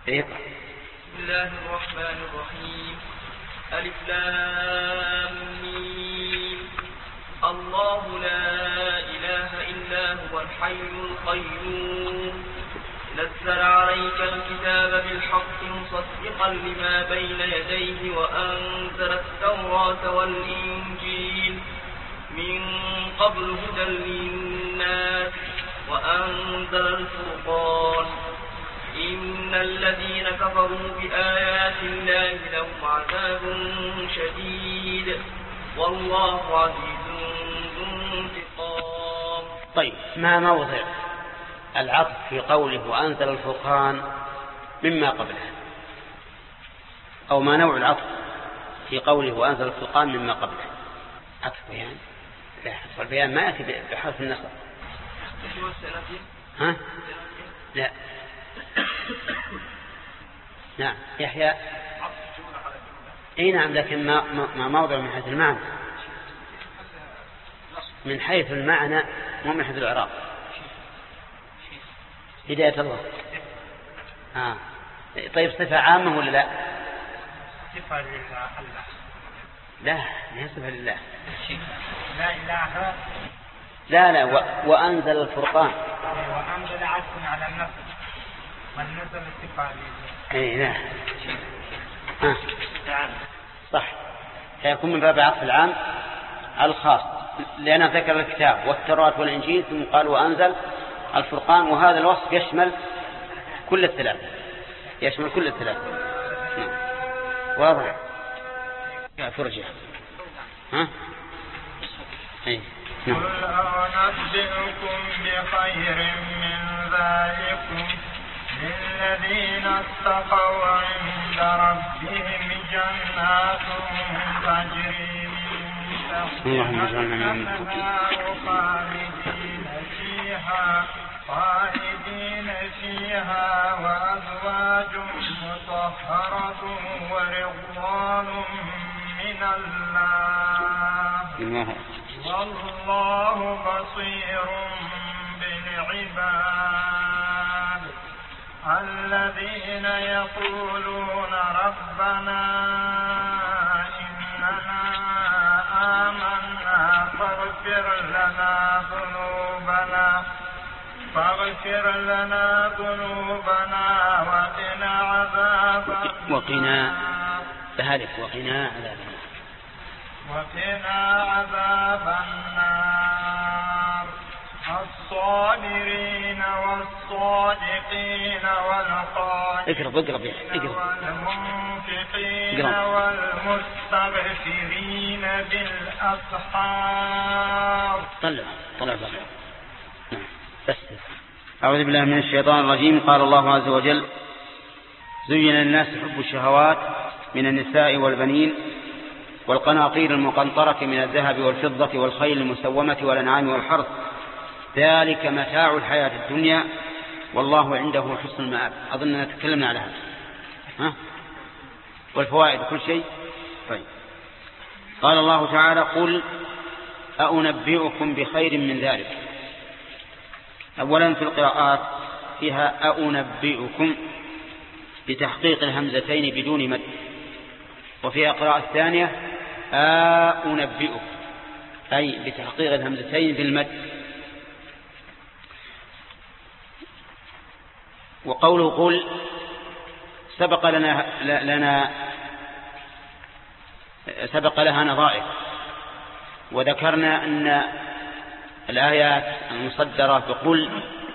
بسم الله الرحمن الرحيم. ألف لام ميم. الله لا إله إلا هو الحي القيوم نزل عليك الكتاب بالحق مصدقا لما بين يديه وأنزل التوراة والإنجيل من قبل هدى للناس وأنزل الفرقان إن الذين كفروا بآيات الله لهم عذاب شديد والله عزيز ذو انتقام. طيب، ما موضع العطف في قوله وأنزل الفرقان مما قبله، أو ما نوع العطف في قوله وأنزل الفرقان مما قبله؟ عطف بيان؟ لا، عطف البيان ما يأتي بحرف النصب. ها؟ لا. نعم يحيى. اي نعم، لكن ما موضع من حيث المعنى، من حيث المعنى مو من حيث الإعراب. هداية الله. طيب، صفة عامة ولا لا؟ صفة لله. لا، ما صفة لله. لا إله. لا وأنزل الفرقان. وأنزل عزم على النصر والنزل الصفة لله. اي نعم. صح، فيكون من باب عطف العام على الخاص، لأنه ذكر الكتاب والتوراة والإنجيل ثم قال وأنزل الفرقان، وهذا الوصف يشمل كل الثلاثة. نعم. واضح. فرجع. قل أنبئكم بخير من ذلكم للذين اتقوا عند ربهم جنات تجري من تحتها الأنهار خالدين فيها وأزواج مطهرة ورضوان من الله والله بصير بالعباد. الذين يقولون ربنا إننا آمنا فاغفر لنا ذنوبنا وقنا عذاب النار. الصابرين والصادقين والقانتين والمنفقين والمستغفرين بالأسحار. طلع بس. أعوذ بالله من الشيطان الرجيم. قال الله عز وجل: زين للناس حب الشهوات من النساء والبنين والقناطير المقنطرة من الذهب والفضة والخيل المسومة والأنعام والحرث ذلك متاع الحياة الدنيا والله عنده حسن المآب. أظننا تكلمنا على هذا والفوائد كل شيء. طيب. قال الله تعالى: قل أنبئكم بخير من ذلك. أولا في القراءات فيها أنبئكم بتحقيق الهمزتين بدون مد، وفيها قراءة ثانية أنبئكم أي بتحقيق الهمزتين بالمد. وقوله قل سبق لها نظائر، وذكرنا أن الآيات المصدرة بقل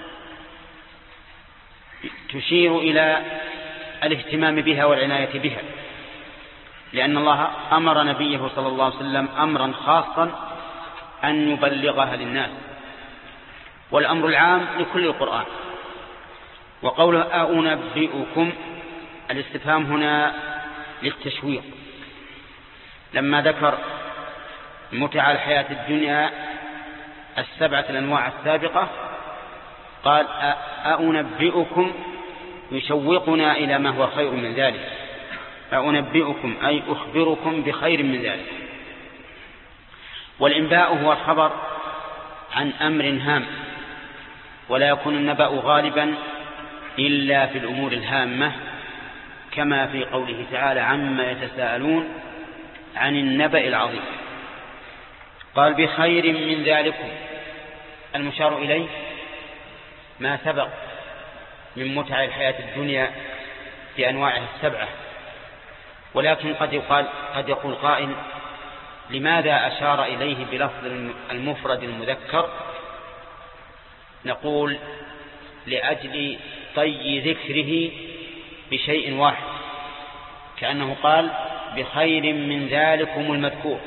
تشير إلى الاهتمام بها والعناية بها، لأن الله أمر نبيه صلى الله عليه وسلم أمرا خاصا أن يبلغها للناس، والأمر العام لكل القرآن. وقوله أنبئكم الاستفهام هنا للتشويق، لما ذكر متع الحياة الدنيا السبعة الأنواع السابقة قال أنبئكم يشوقنا إلى ما هو خير من ذلك. أنبئكم أي أخبركم بخير من ذلك. والإنباء هو الخبر عن أمر هام، ولا يكون النبأ غالبا إلا في الأمور الهامة كما في قوله تعالى عما يتساءلون عن النبأ العظيم. قال بخير من ذلكم، المشار إليه ما سبق من متع الحياة الدنيا بأنواعها السبعة، ولكن قد يقول قائل لماذا أشار إليه بلفظ المفرد المذكر؟ نقول لأجل طي ذكره بشيء واحد، كأنه قال بخير من ذلكم المذكور،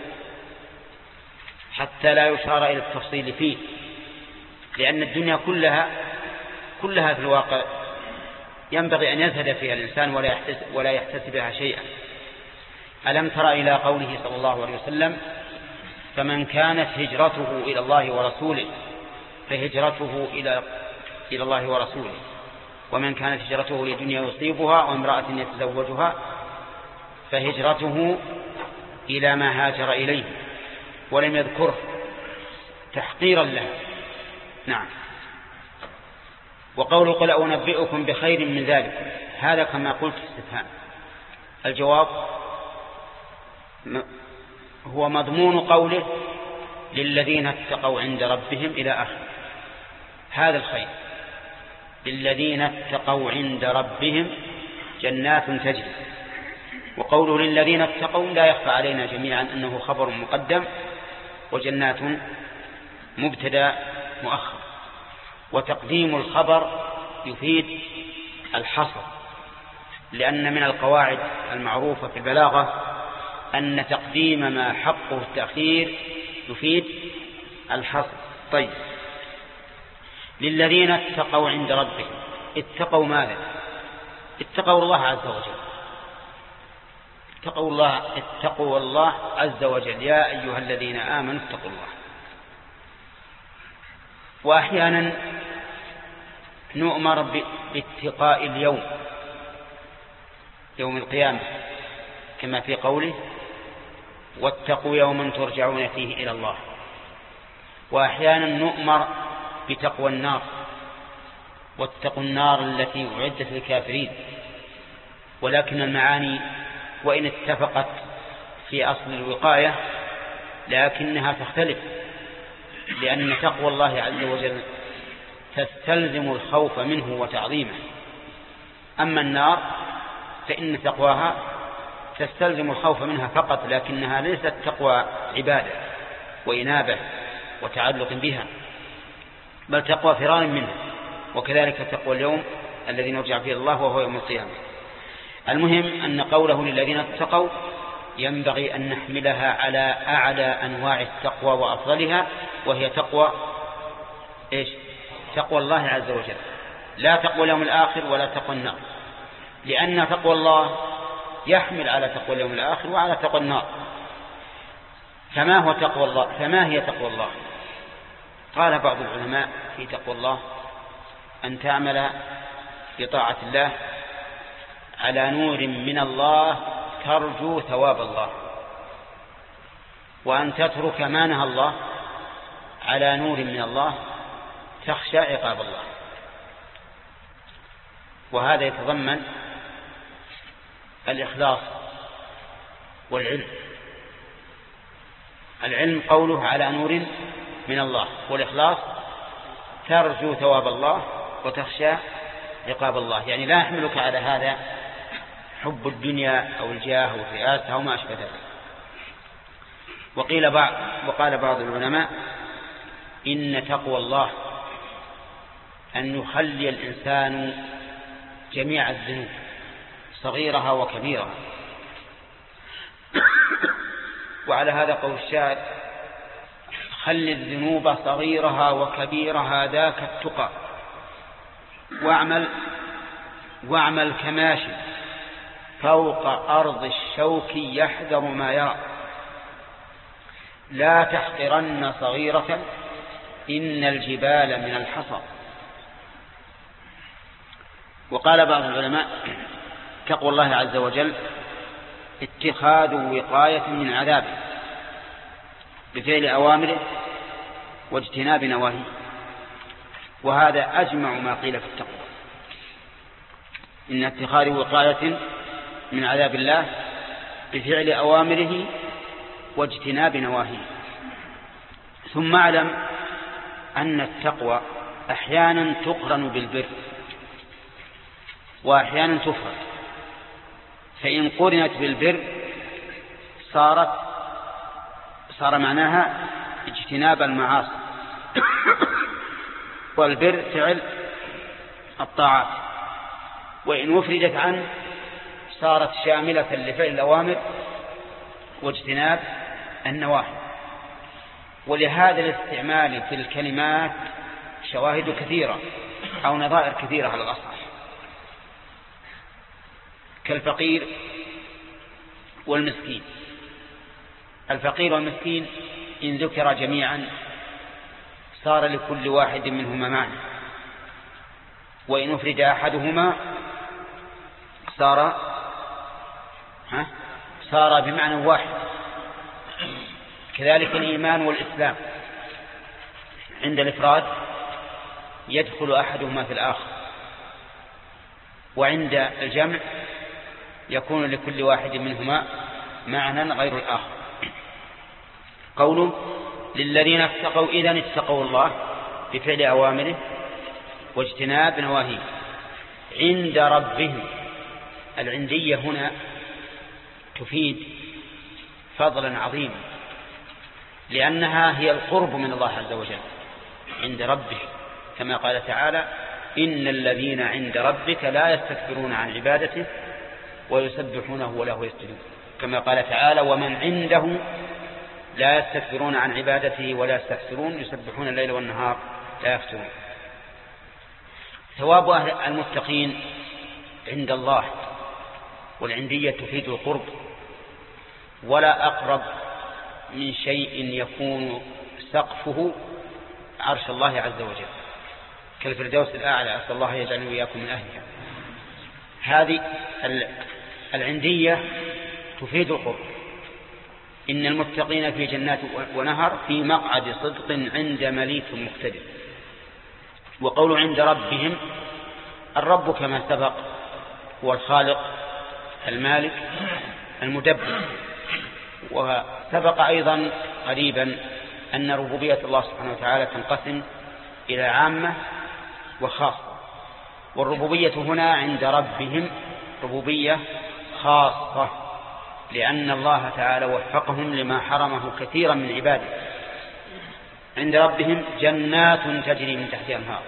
حتى لا يشار إلى التفصيل فيه، لأن الدنيا كلها في الواقع ينبغي أن يزهد فيها الإنسان ولا يحتسبها شيئا. ألم تر إلى قوله صلى الله عليه وسلم فمن كانت هجرته إلى الله ورسوله فهجرته إلى الله ورسوله، ومن كانت هجرته لدنيا يصيبها وامرأة يتزوجها فهجرته إلى ما هاجر إليه، ولم يذكره تحقيرا له. نعم. وقوله قل أنبئكم بخير من ذلك، هذا كما قلت استفهام. الجواب هو مضمون قوله للذين اتقوا عند ربهم إلى آخر. هذا الخير للذين اتقوا عند ربهم جنات تجري. وقوله للذين اتقوا لا يخفى علينا جميعا أنه خبر مقدم وجنات مبتدا مؤخر، وتقديم الخبر يفيد الحصر، لأن من القواعد المعروفة في البلاغة أن تقديم ما حقه التأخير يفيد الحصر. طيب، للذين اتقوا عند ربهم، اتقوا ماذا؟ اتقوا الله عز وجل، اتقوا الله عز وجل، يا أيها الذين آمنوا اتقوا الله. وأحيانا نؤمر باتقاء يوم القيامة كما في قوله واتقوا يوما ترجعون فيه إلى الله. وأحيانا نؤمر بتقوى النار، واتقوا النار التي أعدت للكافرين. ولكن المعاني وإن اتفقت في أصل الوقاية لكنها تختلف، لأن تقوى الله عز وجل تستلزم الخوف منه وتعظيمه، أما النار فإن تقواها تستلزم الخوف منها فقط، لكنها ليست تقوى عبادة وإنابة وتعلق بها، بل تقوى فرار منها. وكذلك تقوى اليوم الذي نرجع فيه الله وهو يوم القيامة. المهم أن قوله للذين اتقوا ينبغي أن نحملها على أعلى أنواع التقوى وأفضلها، وهي تقوى تقوى الله عز وجل، لا تقوى اليوم الآخر ولا تقوى النار، لأن تقوى الله يحمل على تقوى اليوم الآخر وعلى تقوى النار. فما هي تقوى الله؟ قال بعض العلماء في تقوى الله أن تعمل بطاعة الله على نور من الله ترجو ثواب الله، وأن تترك ما نهى الله على نور من الله تخشى عقاب الله. وهذا يتضمن الإخلاص والعلم. العلم قوله على نور من الله، والإخلاص ترجو ثواب الله وتخشى عقاب الله، يعني لا يحملك على هذا حب الدنيا أو الجاه والرئاسة أو ما أشبه ذلك. وقال بعض العلماء إن تقوى الله أن يخلي الإنسان جميع الذنوب صغيرها وكبيرها. وعلى هذا قول الشاعر خل الذنوب صغيرها وكبيرها ذاك التقى، واعمل كماشي فوق أرض الشوك يحذر ما يرى، لا تحقرن صغيرة إن الجبال من الحصى. وقال بعض العلماء تقوى الله عز وجل اتخاذ وقاية من عذابه بفعل أوامره واجتناب نواهيه، وهذا أجمع ما قيل في التقوى، إن اتخاذ وقاية من عذاب الله بفعل أوامره واجتناب نواهيه. ثم اعلم أن التقوى أحيانا تقرن بالبر وأحيانا تفرد، فإن قرنت بالبر صار معناها اجتناب المعاصي، والبر فعل الطاعات، وإن وفردت عنه صارت شاملة لفعل الأوامر واجتناب النواهي. ولهذا الاستعمال في الكلمات شواهد كثيرة أو نظائر كثيرة على الأصح، كالفقير والمسكين. الفقير والمسكين إن ذكر جميعا صار لكل واحد منهما معنى، وإن أفرد أحدهما صار بمعنى واحد. كذلك الإيمان والإسلام عند الإفراد يدخل أحدهما في الآخر، وعند الجمع يكون لكل واحد منهما معنى غير الآخر. قوله للذين اتقوا إذن اتقوا الله بفعل أوامره واجتناب نواهيه عند ربهم. العندية هنا تفيد فضلا عظيما، لأنها هي القرب من الله عز وجل عند ربه، كما قال تعالى إن الذين عند ربك لا يستكبرون عن عبادته ويسبحونه وله يسجدون، كما قال تعالى ومن عنده لا يستكبرون عن عبادته ولا يستحسرون يسبحون الليل والنهار لا يفترون. ثواب المتقين عند الله، والعندية تفيد القرب، ولا أقرب من شيء يكون سقفه عرش الله عز وجل كالفردوس الأعلى، أسأل الله يجعلني وإياكم من أهلها. هذه العندية تفيد القرب. إن المتقين في جنات ونهر في مقعد صدق عند مليك مقتدر. وقول عند ربهم، الرب كما سبق هو الخالق المالك المدبر. وسبق أيضا قريبا أن ربوبية الله سبحانه وتعالى تنقسم إلى عامة وخاصة، والربوبية هنا عند ربهم ربوبية خاصة، لأن الله تعالى وفقهم لما حرمه كثيرا من عباده. عند ربهم جنات تجري من تحتها الأنهار،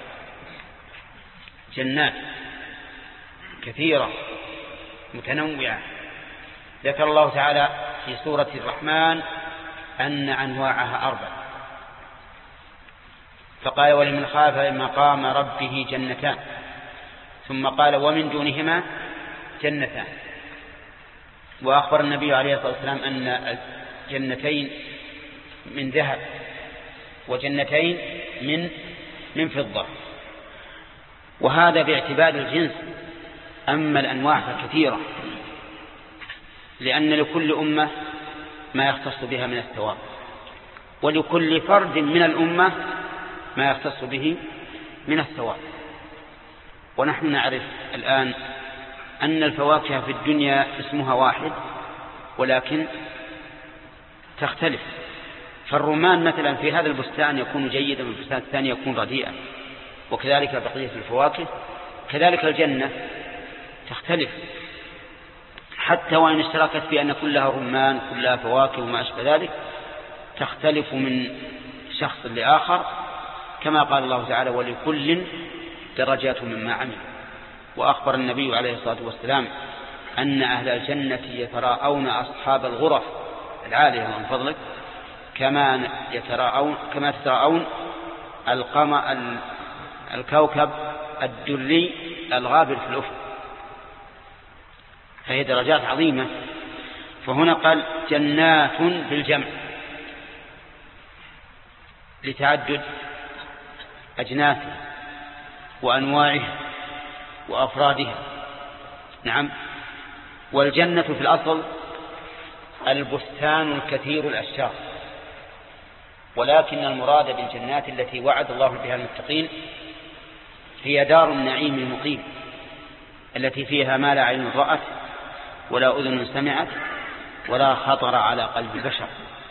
جنات كثيرة متنوعة. ذكر الله تعالى في سورة الرحمن أن أنواعها 4، فقال ولمن خاف مقام ربه جنتان، ثم قال ومن دونهما جنتان. وأخبر النبي عليه الصلاة والسلام أن جنتين من ذهب وجنتين من فضة، وهذا باعتبار الجنس. أما الأنواع فكثيرة، لأن لكل أمة ما يختص بها من الثواب، ولكل فرد من الأمة ما يختص به من الثواب. ونحن نعرف الآن أن الفواكه في الدنيا اسمها واحد ولكن تختلف. فالرمان مثلا في هذا البستان يكون جيدا وفي البستان الثاني يكون رديئا، وكذلك بقية الفواكه. كذلك الجنة تختلف، حتى وإن اشتركت في أن كلها رمان كلها فواكه وما أشبه ذلك، تختلف من شخص لآخر، كما قال الله تعالى ولكل درجات مما عمل. وأخبر النبي عليه الصلاة والسلام أن أهل الجنة يتراءون أصحاب الغرف العالية من فضلك كما تتراءون الكوكب الدري الغابر في الأفق، فهي درجات عظيمة. فهنا قال جنات بالجمع لتعدد أجناسها وأنواعها وأفرادها. نعم. والجنة في الأصل البستان الكثير الأشجار، ولكن المراد بالجنات التي وعد الله بها المتقين هي دار النعيم المقيم التي فيها ما لا عين رأت ولا أذن سمعت ولا خطر على قلب بشر.